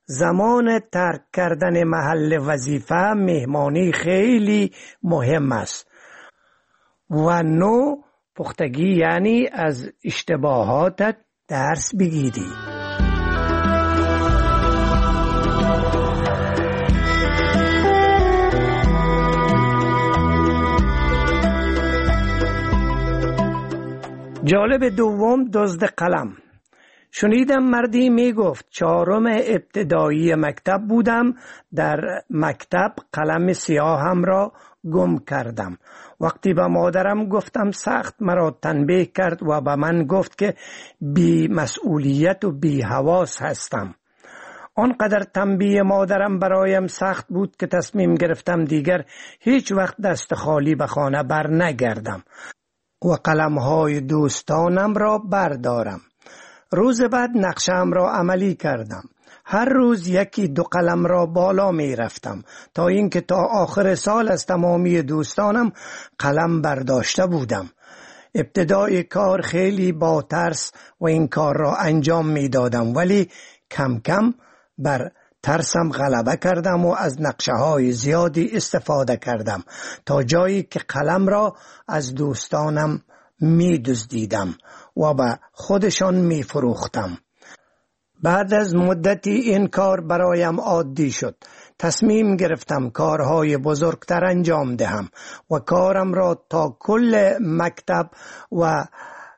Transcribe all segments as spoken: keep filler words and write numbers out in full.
زمان ترک کردن محل وظیفه مهمانی خیلی مهم است. و نو پختگی یعنی از اشتباهاتت درس بگیری. جالب دوم، دزد قلم. شنیدم مردی می گفت چهارم ابتدایی مکتب بودم، در مکتب قلم سیاهم را گم کردم. وقتی به مادرم گفتم سخت مرا تنبیه کرد و به من گفت که بی مسئولیت و بی حواس هستم. آنقدر تنبیه مادرم برایم سخت بود که تصمیم گرفتم دیگر هیچ وقت دست خالی به خانه بر نگردم و قلم‌های دوستانم را بردارم. روز بعد نقشه‌ام را عملی کردم. هر روز یکی دو قلم را بالا می رفتم تا اینکه تا آخر سال از تمامی دوستانم قلم برداشته بودم. ابتدای کار خیلی با ترس و این کار را انجام می دادم، ولی کم کم بر ترسم غلبه کردم و از نقشه های زیادی استفاده کردم تا جایی که قلم را از دوستانم می دزدیدم و به خودشان می فروختم. بعد از مدتی این کار برایم عادی شد. تصمیم گرفتم کارهای بزرگتر انجام دهم و کارم را تا کل مکتب و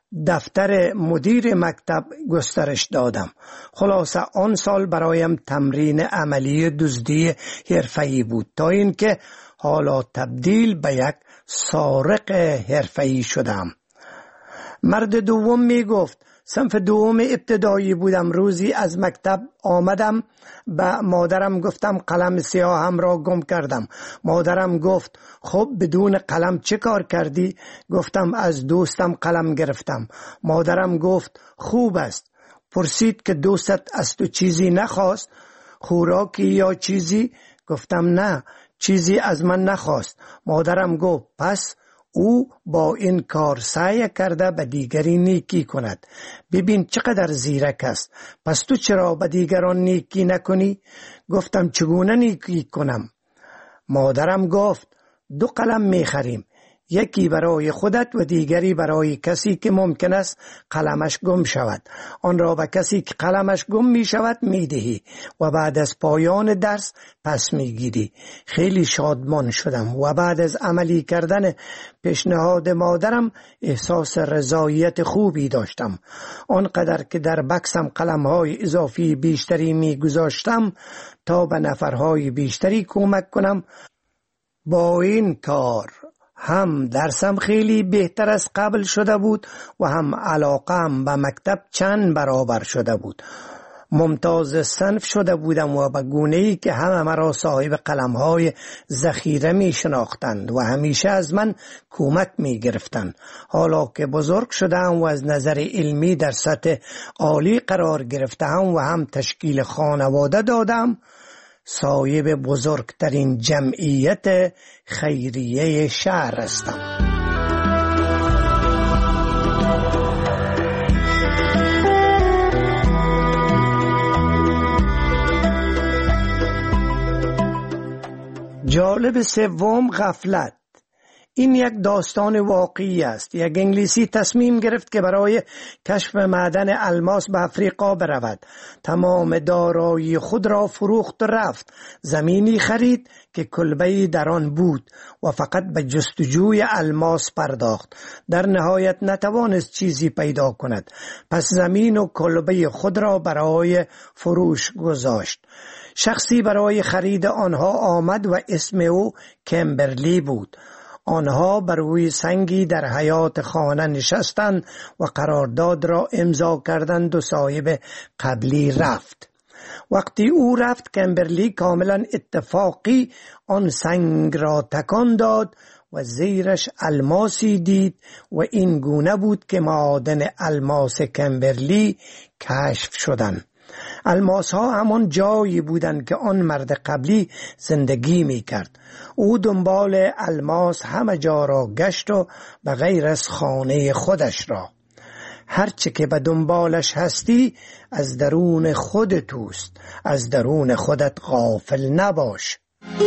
دفتر مدیر مکتب گسترش دادم. خلاصه آن سال برایم تمرین عملی دزدی حرفه‌ای بود تا اینکه حالا تبدیل به یک سارق حرفه‌ای شدم. مرد دوم می گفت صنف دوم ابتدایی بودم. روزی از مکتب آمدم، به مادرم گفتم قلم سیاهم را گم کردم. مادرم گفت خب بدون قلم چه کار کردی؟ گفتم از دوستم قلم گرفتم. مادرم گفت خوب است. پرسید که دوستت از تو چیزی نخواست؟ خوراکی یا چیزی؟ گفتم نه، چیزی از من نخواست. مادرم گفت پس او با این کار سعی کرده به دیگری نیکی کند. ببین چقدر زیرک است. پس تو چرا به دیگران نیکی نکنی؟ گفتم چگونه نیکی کنم؟ مادرم گفت دو قلم میخریم، یکی برای خودت و دیگری برای کسی که ممکن است قلمش گم شود. آن را به کسی که قلمش گم می شود می دهی و بعد از پایان درس پس می گیری. خیلی شادمان شدم و بعد از عملی کردن پیشنهاد مادرم احساس رضایت خوبی داشتم. آنقدر که در بکسم قلم‌های اضافی بیشتری می گذاشتم تا به نفرهای بیشتری کمک کنم. با این کار هم درسم خیلی بهتر از قبل شده بود و هم علاقم به مکتب چند برابر شده بود. ممتاز صنف شده بودم و به گونه‌ای که همه مرا صاحب قلم‌های ذخیره می شناختند و همیشه از من کمک می گرفتند. حالا که بزرگ شدم و از نظر علمی در سطح عالی قرار گرفتم و هم تشکیل خانواده دادم، صاحب بزرگترین جمعیت خیریه شهر هستم. جالب سوم، غفلت. این یک داستان واقعی است. یک انگلیسی تصمیم گرفت که برای کشف معدن الماس به افریقا برود. تمام دارایی خود را فروخت و رفت. زمینی خرید که کلبه‌ای در آن بود و فقط به جستجوی الماس پرداخت. در نهایت نتوانست چیزی پیدا کند. پس زمین و کلبه خود را برای فروش گذاشت. شخصی برای خرید آنها آمد و اسم او کمبرلی بود. آنها بر روی سنگی در حیاط خانه نشستند و قرارداد را امضا کردند و صاحب قبلی رفت. وقتی او رفت، کمبرلی کاملا اتفاقی آن سنگ را تکان داد و زیرش الماسی دید و این گونه بود که معادن الماس کمبرلی کشف شدند. الماس ها همان جایی بودند که آن مرد قبلی زندگی می کرد. او دنبال الماس همه جا را گشت و به غیر از خانه خودش را. هرچه که به دنبالش هستی از درون خود توست، از درون خودت غافل نباش.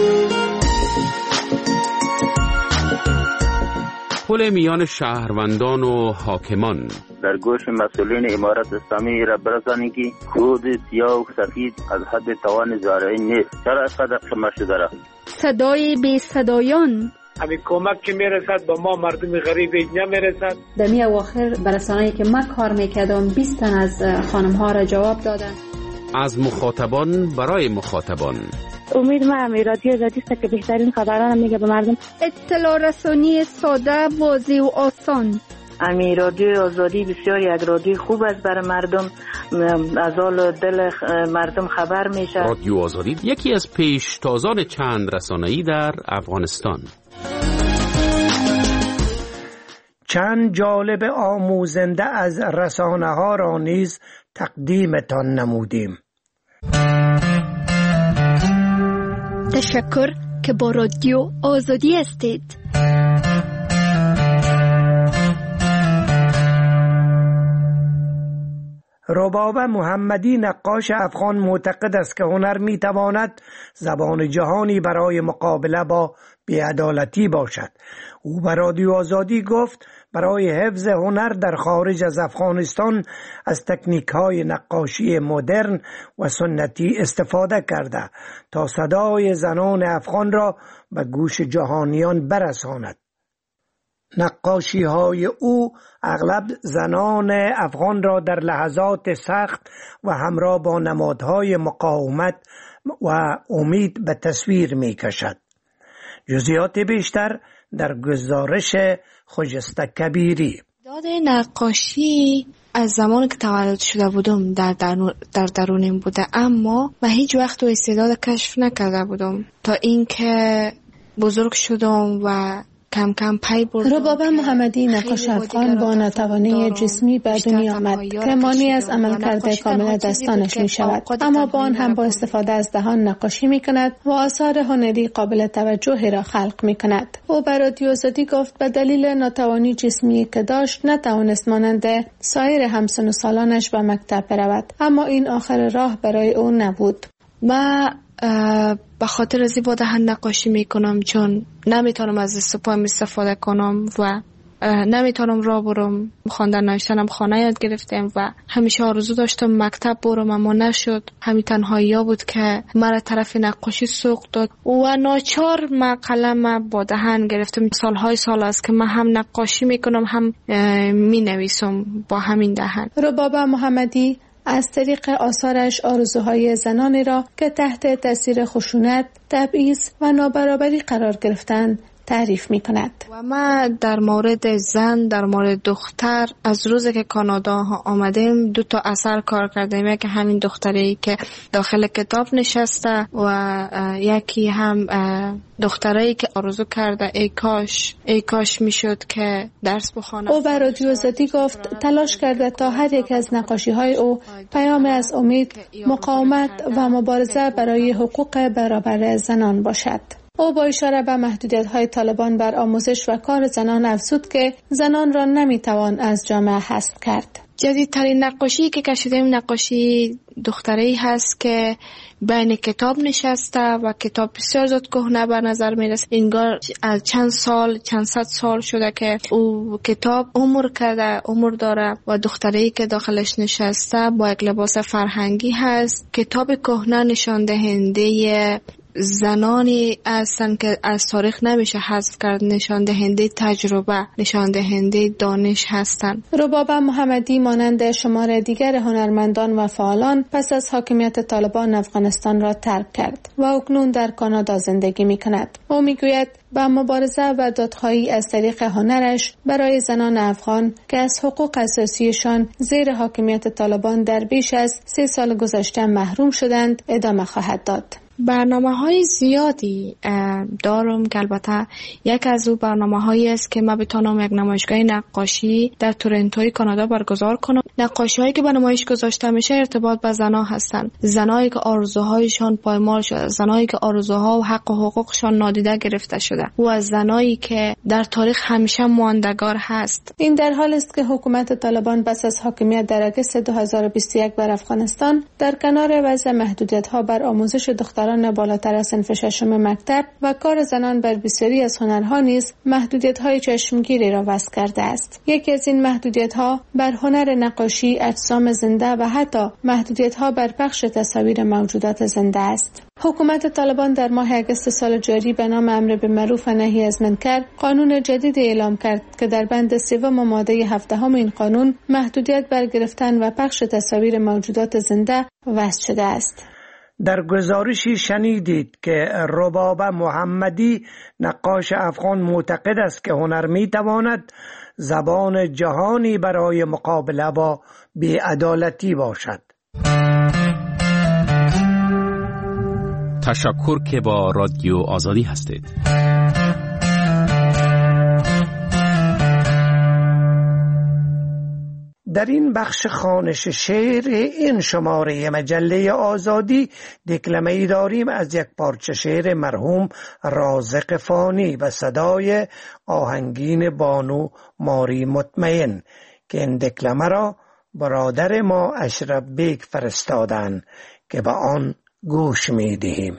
پل میان شهروندان و حاکمان. در گوش مسئولین امارت اسلامی را برسانید که خود سیاه و سفید از حد توان زارعی نیست. چرا از قدر قمه شده را؟ صدای بی صدایان. همین کمک که میرسد با ما مردم غریب نمیرسد. در می اواخر برسانه‌ای که من کار میکردم بیست تن از خانم ها را جواب دادن. از مخاطبان برای مخاطبان. امید ما هم رادیو آزادی است که بهترین خبران میگه به مردم. اطلاع رسانی ساده، واضح و آسان. امی رادیو آزادی بسیار یک رادیو خوب است برای مردم، از حال دل مردم خبر میشه. رادیو آزادی یکی از پیشتازان چند رسانه‌ای در افغانستان. چند جالب آموزنده از رسانه ها را نیز تقدیمتان نمودیم. تشکر که با رادیو آزادی هستید. رباب محمدی نقاش افغان معتقد است که هنر میتواند زبان جهانی برای مقابله با بی‌عدالتی باشد. او به رادیو آزادی گفت برای حفظ هنر در خارج از افغانستان از تکنیک‌های نقاشی مدرن و سنتی استفاده کرده تا صدای زنان افغان را به گوش جهانیان برساند. نقاشی های او اغلب زنان افغان را در لحظات سخت و همراه با نمادهای مقاومت و امید به تصویر می کشد. جزئیات بیشتر در گزارش خجسته کبیری. داد نقاشی از زمانی که تولد شده بودم در درون در درونم بوده، اما من هیچ وقت استعداد کشف نکرده بودم تا اینکه بزرگ شدم و کم کم پی بردم. رباب محمدی نقاش افغان با ناتوانی جسمی به دنیا آمد که مانی از عملکرد کامل دستانش می شود، اما با آن هم با استفاده از دهان نقاشی می کند و آثار هنری قابل توجهی را خلق می کند. او به رادیو آزادی گفت به دلیل ناتوانی جسمی که داشت نتوانست مانند سایر همسن و سالانش به مکتب برود، اما این آخر راه برای او نبود. ما به خاطر زیبا دهن نقاشی میکنم چون نمیتونم از دست پایم استفاده کنم و نمیتونم راه برم. خواندن نوشتنم خانه یاد گرفتم و همیشه آرزو داشتم مکتب برم، اما نشد. همین تنهایی بود که مرا طرف نقاشی سوق داد و ناچار من قلم با دهن گرفتم. سالهای سال است که من هم نقاشی میکنم هم مینویسم با همین دهن. رباب محمدی از طریق آثارش آرزوهای زنانی را که تحت تاثیر خشونت، تبعیض و نابرابری قرار گرفتند تعریف می کند. و ما در مورد زن، در مورد دختر، از روزی که کانادا آمدیم دو تا اثر کار کردیم. یکی همین دختری که داخل کتاب نشسته و یکی هم دختری که آرزو کرده ای کاش ای کاش میشد که درس بخوانم. او به رادیو آزادی گفت تلاش کرده تا هر یک از نقاشی های او پیام از امید، مقاومت و مبارزه برای حقوق برابر زنان باشد. او با اشاره به محدودیت‌های طالبان بر آموزش و کار زنان افزود که زنان را نمیتوان از جامعه حذف کرد. جدیدترین نقاشی که کشیدیم نقاشی دختری هست که بین کتاب نشسته و کتاب بسیار زود کهنه به نظر میرسه. انگار از چند سال چند صد سال شده که او کتاب عمر کرده عمر داره و دختری که داخلش نشسته با یک لباس فرهنگی هست. کتاب کهنه نشان دهنده زنانی هستند که از تاریخ نمیشه حذف کرد، نشان دهنده تجربه، نشان دهنده دانش هستند. رباب محمدی مانند شمار دیگر هنرمندان و فعالان پس از حاکمیت طالبان افغانستان را ترک کرد و اکنون در کانادا زندگی می کند. او می گوید با مبارزه و دادخواهی از طریق هنرش برای زنان افغان که از حقوق اساسیشان زیر حاکمیت طالبان در بیش از سه سال گذشته محروم شدند ادامه خواهد داد. برنامه های زیادی دارم که البته یک از او برنامه هایی است که من بتونم یک نمایشگاه نقاشی در تورنتوی کانادا برگزار کنم. نقاشی هایی که به نمایش گذاشته میشه ارتباط به زنها هستند، زنایی که آرزوهایشان پایمال شده، زنایی که آرزوها و حق و حقوقشان نادیده گرفته شده و از زنایی که در تاریخ همیشه ماندگار هست. این در حال است که حکومت طالبان پس از حاکمیت در آگوست دو هزار و بیست و یک بر افغانستان در کنار وضع محدودیت‌ها بر آموزش دختران بالاتر از صنف ششم مکتب و کار زنان بر بسیاری از هنرها نیز محدودیت‌های چشمگیری را وضع کرده است. یکی از این محدودیت‌ها بر هنر نقاشی، اجسام زنده و حتی محدودیت‌ها بر پخش تصاویر موجودات زنده است. حکومت طالبان در ماه اگست سال جاری به نام امر بالمعروف و نهی از منکر قانون جدید اعلام کرد که در بند سوم ماده هفدهم این قانون محدودیت بر گرفتن و پخش تصاویر موجودات زنده وضع شده است. در گزارشی شنیدید که رباب محمدی نقاش افغان معتقد است که هنر می تواند زبان جهانی برای مقابله با بی‌عدالتی باشد. تشکر که با رادیو آزادی هستید. در این بخش خوانش شعر این شماره مجله آزادی دکلمه‌ای داریم از یک پارچه شعر مرحوم رازق فانی و صدای آهنگین بانو ماری مطمئن که این دکلمه را برادر ما اشرف بیگ فرستادن که به آن گوش می دهیم.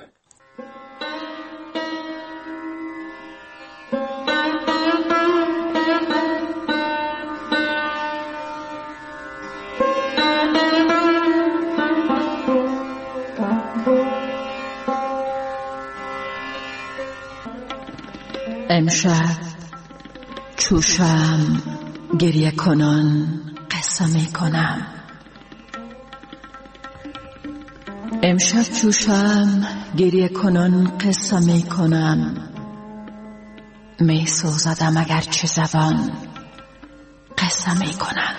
امشب چوشم گریه کنان قصه می کنم. امشب چوشم گریه کنان قصه می کنم. می سوزدم اگر چه زبان قصه می کنم.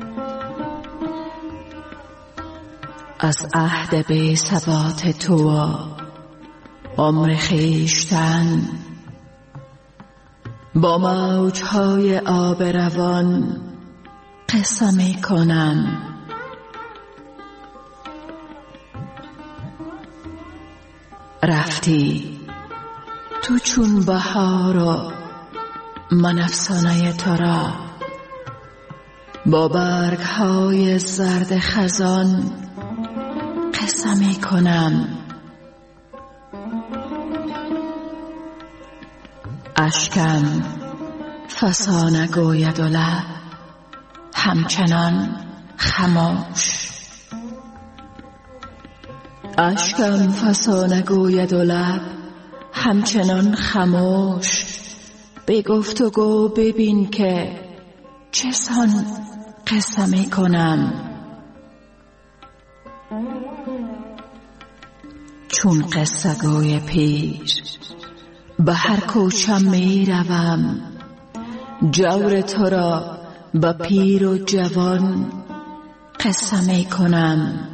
از عهد بی ثبات تو و عمر خویشتن با موجهای آب روان قصه می کنم. رفتی تو چون بهار و من افسانه تو را با برگهای زرد خزان قصه می کنم. اشکم فسانه گوید و لب همچنان خموش. اشکم فسانه گوید و لب همچنان خموش. به گفت و گو ببین که چسان قصه می کنم. چون قصه گوی پیر به هر کوچم می روم. جور تو را به پیر و جوان قصه می کنم.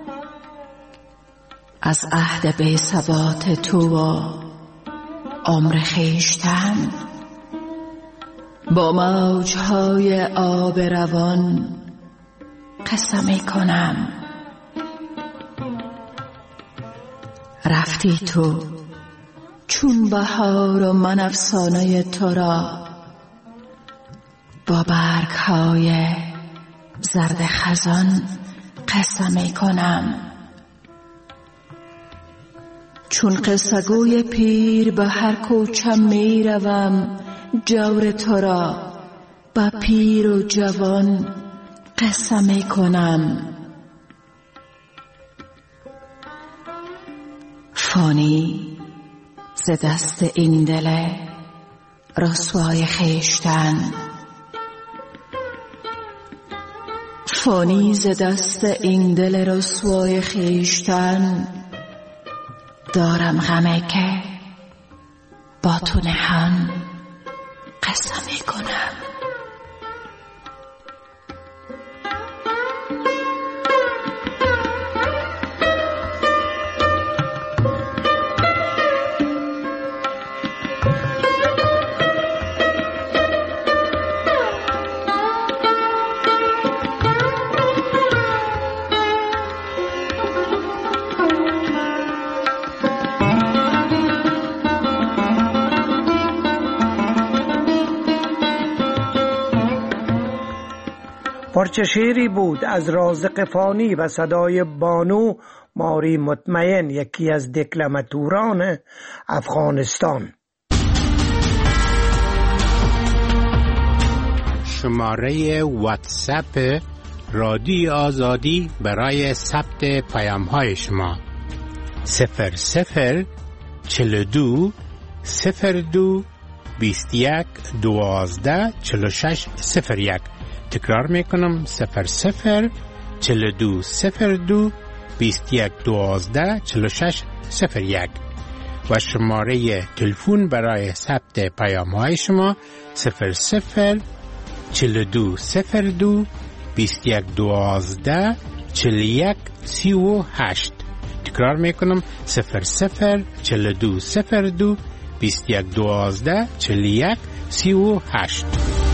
از عهد بی ثبات تو و عمر خویشتن با موجهای آب روان قصه می کنم. رفتی تو چون بهار و من افسانه تو را با برگهای زرد خزان قصه می کنم. چون قصه گوی پیر به هر کوچم می روم. جور تو را با پیر و جوان قصه می کنم. فانی ز دست این دل رسوای خویشتن. فانی ز دست این دل رسوای خویشتن. دارم غمی که با تو نهان قصه می کنم. پارچه شعری بود از رازق فانی و صدای بانو ماری مطمئن، یکی از دکلماتوران افغانستان. شماره واتساپ رادیو آزادی برای ثبت پیام های شما صفر صفر چل دو صفر دو بیست یک دوازده چل شش صفر یک. تکرار میکنم صفر صفر چل دو صفر دو بیست یک دوازده چل شش صفر یک و شماره تلفن برای ثبت پیام های شما صفر صفر چل دو صفر دو بیست یک دوازده چل یک سی و هشت. تکرار میکنم صفر صفر چل دو صفر دو بیست یک دوازده چل یک سی و هشت.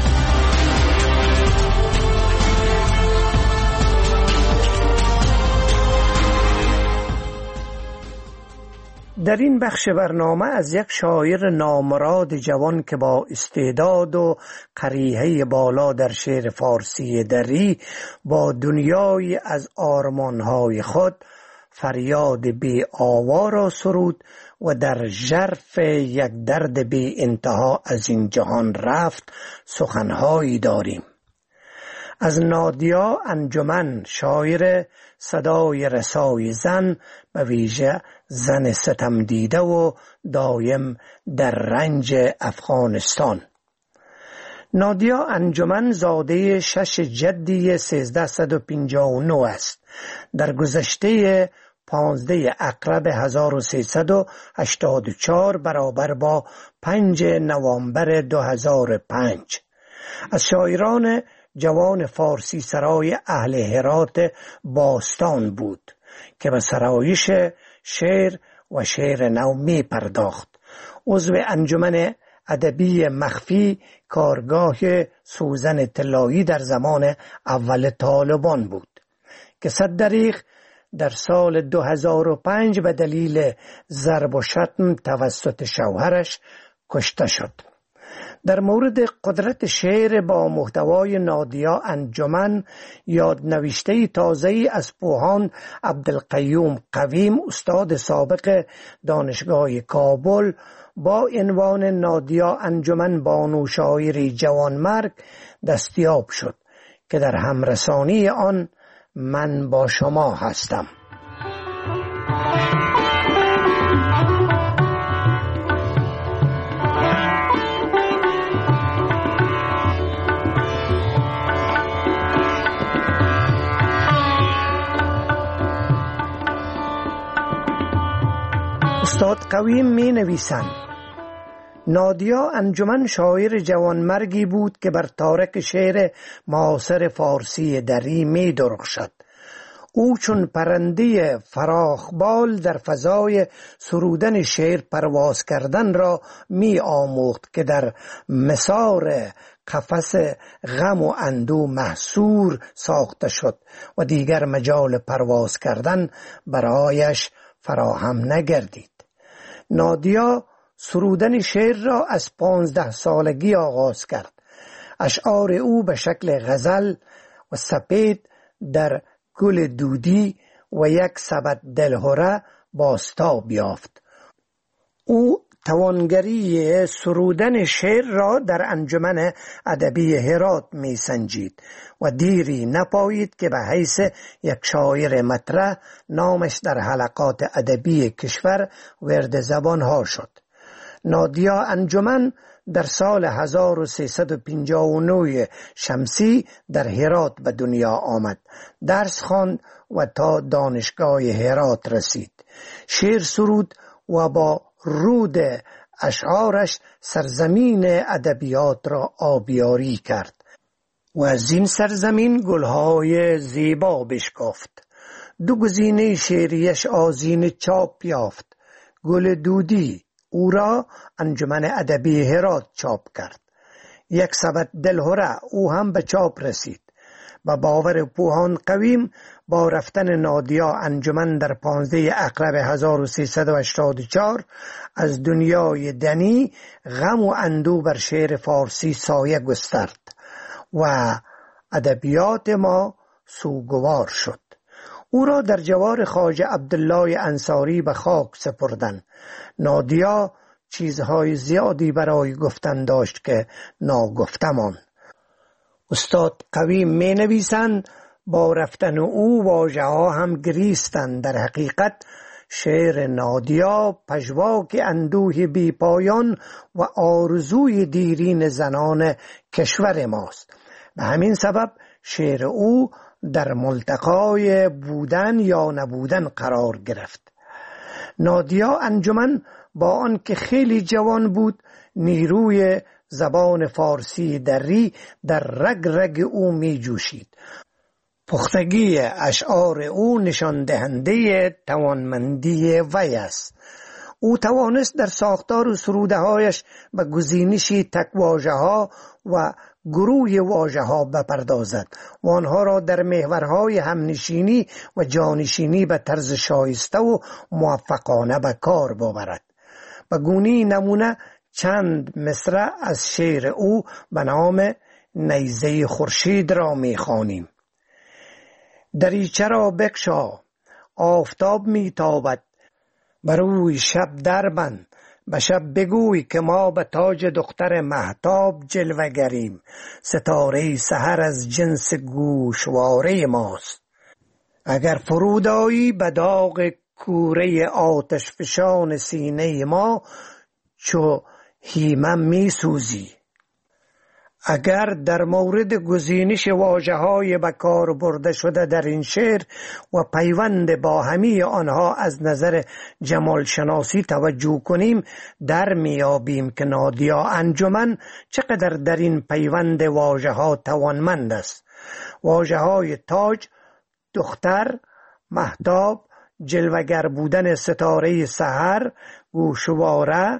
در این بخش برنامه از یک شاعر نامراد جوان که با استعداد و قریحه بالا در شعر فارسی دری با دنیای از آرمانهای خود فریاد بی آوا را سرود و در ژرف یک درد بی انتها از این جهان رفت سخنهایی داریم. از نادیا انجمن، شاعر صدای رسای زن، به ویژه زن ستم دیده و دایم در رنج افغانستان. نادیا انجمن زاده شش جدی سیزده و پنجاه و نه است. در گذشته پانزده اقرب هزار و سیصد و هشتاد و چهار برابر با پنج نوامبر دو هزار و پنج از شاعران جوان فارسی سرای اهل هرات باستان بود که به سرایش شعر و شعر نو می پرداخت. عضو انجمن ادبی مخفی کارگاه سوزن طلایی در زمان اول طالبان بود که صد دریغ در سال دو هزار و پنج به دلیل ضرب و شتم توسط شوهرش کشته شد. در مورد قدرت شعر با محتوای نادیا انجمن یادنوشته تازه‌ای از پوهاند عبدالقیوم قویم، استاد سابق دانشگاه کابل، با عنوان نادیا انجمن بانو شاعری جوانمرگ دستیاب شد که در همرسانی آن من با شما هستم. استاد قویم می نویسند: نادیا انجمن شاعر جوانمرگی بود که بر تارک شعر معاصر فارسی دری می درخشد. او چون پرنده فراخبال در فضای سرودن شعر پرواز کردن را می آموخت که در مسار قفس غم و اندو محصور ساخته شد و دیگر مجال پرواز کردن برایش فراهم نگردید. نادیا سرودن شعر را از پانزده سالگی آغاز کرد. اشعار او به شکل غزل و سپید در گل دودی و یک سبد دلهره بازتاب یافت. او توانگری سرودن شعر را در انجمن ادبی هرات می سنجید و دیری نپایید که به حیث یک شاعر مطرح نامش در حلقات ادبی کشور ورد زبان ها شد. نادیا انجمن در سال هزار و سیصد و پنجاه و نه شمسی در هرات به دنیا آمد. درس خواند و تا دانشگاه هرات رسید. شعر سرود و با رود اشعارش سرزمین ادبیات را آبیاری کرد و از این سرزمین گلهای زیبا بشکافت. دو گزینه شعریش آذین چاپ یافت. گل دودی او را انجمن ادبی هرات چاپ کرد. یک سبد دلهره او هم به چاپ رسید. با باور پوهاند قویم با رفتن نادیا انجمن در پانزده اقرب هزار و سیصد و هشتاد و چهار از دنیای دنی غم و اندو بر شعر فارسی سایه گسترد و ادبیات ما سوگوار شد. او را در جوار خواجه عبدالله انصاری به خاک سپردند. نادیا چیزهای زیادی برای گفتن داشت که ناگفته ماند. استاد قوی می نویسند با رفتن او واژه ها هم گریستند. در حقیقت شعر نادیا پژواک اندوه بی پایان و آرزوی دیرین زنان کشور ماست. به همین سبب شعر او در ملتقای بودن یا نبودن قرار گرفت. نادیا انجمن با آنکه خیلی جوان بود، نیروی زبان فارسی دری در رگ رگ او می جوشید. پختگی اشعار او نشان دهنده توانمندی وی است. او توانست در ساختار و سروده هایش به گزینشی تک واژه ها و گروه واژه ها بپردازد و آنها را در محورهای همنشینی و جانشینی به طرز شایسته و موفقانه به کار ببرد. به گونی نمونه چند مصرع از شعر او به نام نیزه خورشید را می خوانیم. دریچه را بگشا، آفتاب می تابد، بر روی شب دربند، به شب بگوی که ما به تاج دختر مهتاب جلوه گریم، ستاره سحر از جنس گوشواره ماست. اگر فرود آیی به داغ کوره آتش فشان سینه ما، چو هیمم می سوزی. اگر در مورد گزینش واژه‌های به کار برده شده در این شعر و پیوند با همه آنها از نظر جمال شناسی توجه کنیم، در میابیم که نادیا انجمن چقدر در این پیوند واژه‌ها توانمند است. واژه‌های تاج، دختر، مهتاب، جلوگر بودن ستاره سحر، گوشواره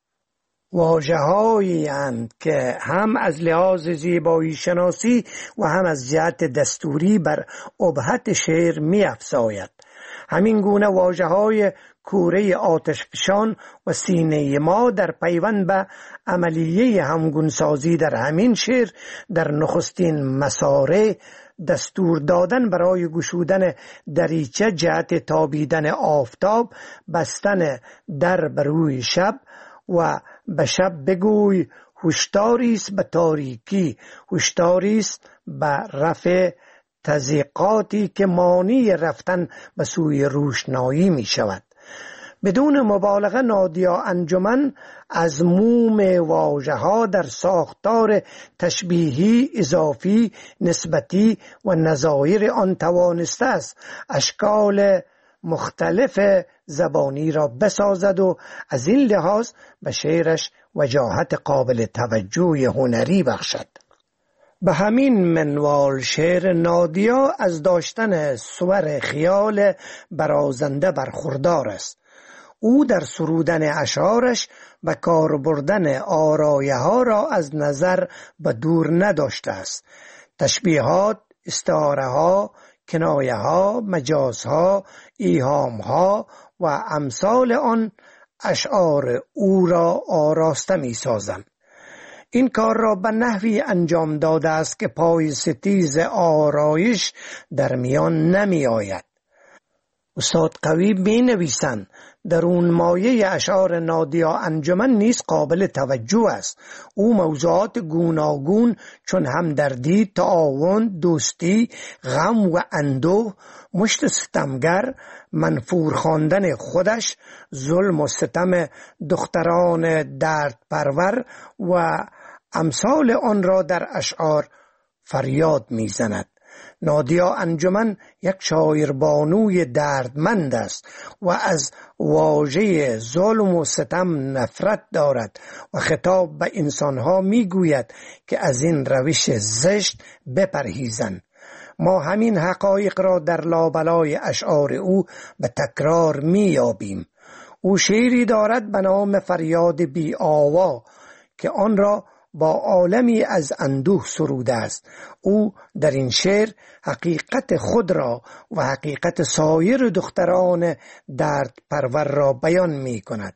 واژه‌هایی اند که هم از لحاظ زیبایی شناسی و هم از جهت دستوری بر ابهت شعر می افزاید. همین گونه واژه‌های کوره آتشفشان و سینه ما در پیوند به عملیه همگونسازی در همین شعر در نخستین مساره دستور دادن برای گشودن دریچه جهت تابیدن آفتاب، بستن در بر روی شب و به شب بگوی هوشداری است به تاریکی، هوشداری است به رفع تضییقاتی که مانع رفتن به سوی روشنایی می شود. بدون مبالغه نادیا انجمن از موم واژه‌ها در ساختار تشبیهی، اضافی، نسبتی و نظایر آن توانسته است اشکال مختلف زبانی را بسازد و از این لحاظ به شعرش وجاهت قابل توجه هنری بخشد. به همین منوال شعر نادیا از داشتن صور خیال برازنده برخوردار است. او در سرودن اشعارش به کار بردن آرایه ها را از نظر به دور نداشته است. تشبیهات، استعاره ها، کنایه ها، مجاز ها، ایهام ها و امثال آن اشعار او را آراسته می سازند. این کار را به نحوی انجام داده است که پای ستیز آرایش در میان نمی آید. استاد قوی می نویسند درون مایه اشعار نادیا انجمن نیز قابل توجه است. او موضوعات گوناگون چون همدردی، تعاون، دوستی، غم و اندوه، مشت ستمگر، منفور خواندن خودش، ظلم و ستم دختران درد پرور و امثال آن را در اشعار فریاد میزند. نادیا انجمن یک شاعربانوی دردمند است و از واژه ظلم و ستم نفرت دارد و خطاب به انسانها میگوید که از این روش زشت بپرهیزند. ما همین حقایق را در لابلای اشعار او به تکرار میابیم. او شعری دارد به نام فریاد بی آوا که آن را با عالمی از اندوه سروده است. او در این شعر حقیقت خود را و حقیقت سایر دختران درد پرور را بیان می کند.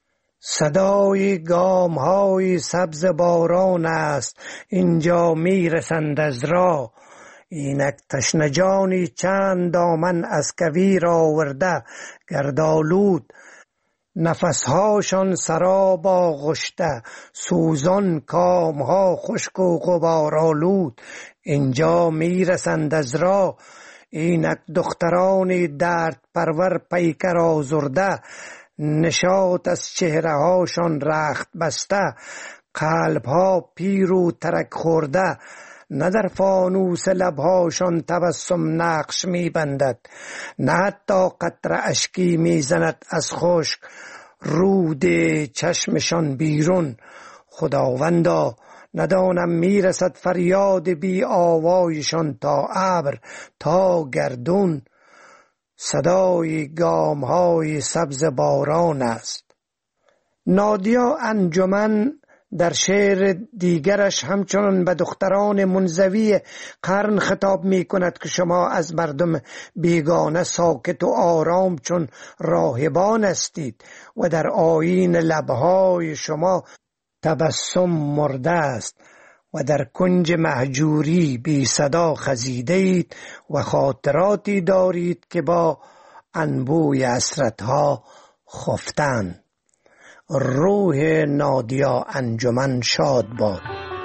صدای گام های سبز باران است اینجا می رسند از راه، اینک تشنجانی چند دامن از کویر آورده گردآلود، نفسهاشان سراب آغشته سوزان، کامها خشک و غبارآلود. اینجا میرسند از راه اینک دختران درد پرور پیکر آزرده، نشاط از چهره هاشان رخت بسته، قلب ها پیر و ترک خورده. نه در فانوس لبهاشان تبسم نقش می بندد، نه حتی قطره اشکی می زند از خشک رود چشمشان بیرون. خداوندا ندانم می رسد فریاد بی آوایشان تا ابر تا گردون، صدای گام های سبز باران است. نادیا انجمن در شعر دیگرش همچنان به دختران منزوی قرن خطاب می کند که شما از مردم بیگانه ساکت و آرام چون راهبان استید و در آیین لبهای شما تبسم مرده است و در کنج مهجوری بی صدا خزیده اید و خاطراتی دارید که با انبوی حسرت‌ها خفتند. روح نادیا انجمن شاد باد.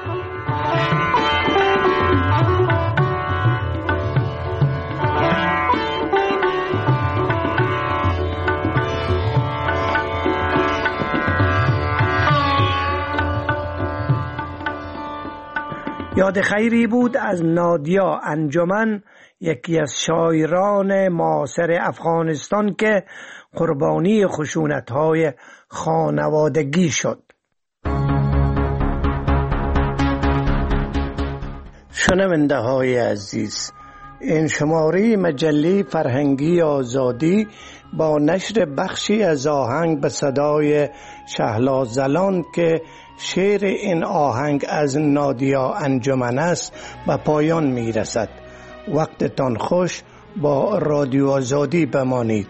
یاد خیری بود از نادیا انجمن، یکی از شاعران معاصر افغانستان که قربانی خشونت‌های خانوادگی شد. شنونده های عزیز، این شماره مجله فرهنگی آزادی با نشر بخشی از آهنگ به صدای شهلا زلان که شعر این آهنگ از نادیا انجمن است به پایان می رسد. وقتتان خوش، با رادیو آزادی بمانید.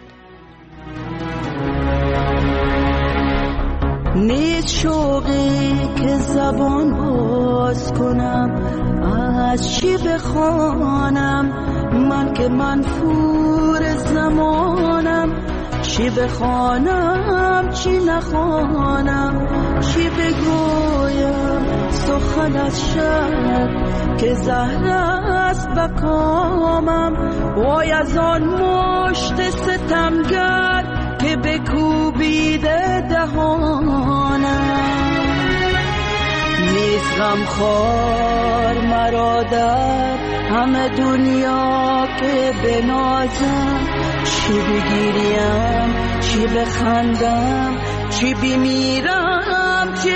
نیست شوقی که زبان باز کنم، از چی بخوانم من که منفور زمانم، چی بخوانم چی نخوانم، چی بگویم سخن از شب که زهر است بکامم. وای از آن مشت ستمگر که بکوبیده دهانم، نیست غمخوار مرا در همه دنیا که بنازم، چی بگیریم چی بخندم، چی بمیرم چی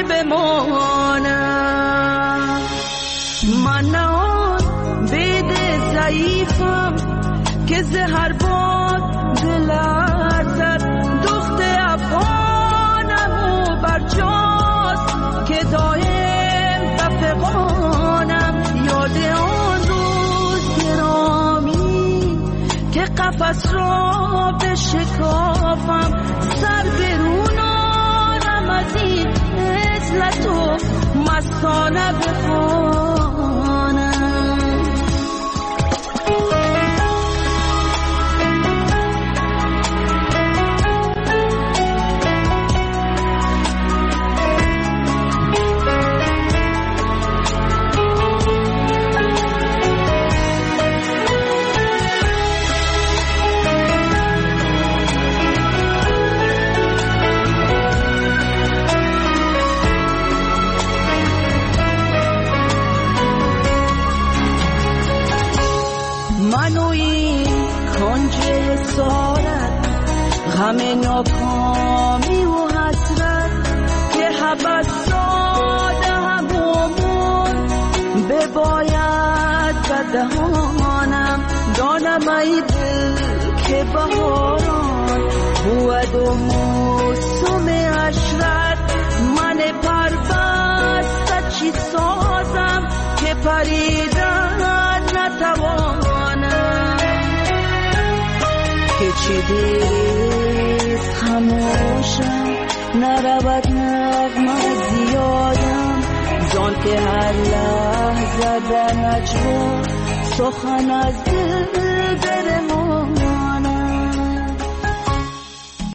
بمانم. من نه آن بید ضعیفم که زهر باد دلرزد، دخت افغانم و برجاست که دایم بفقانم. یاد آن روز گرامی که قفس را بشکافم، سر برون آرم از این عزلت و مستانه بخوانم. غم ناکامی و حسرت که حبس داده همون بباید به دهانم. دانم ای دل که بهاران بود و موسم عشرت، من پربسته چی سازم که پریدن نتوانم. که چی دیست خموشم نرود نغمه زیادم، زان که هر لحظه در نجوا سخن از دل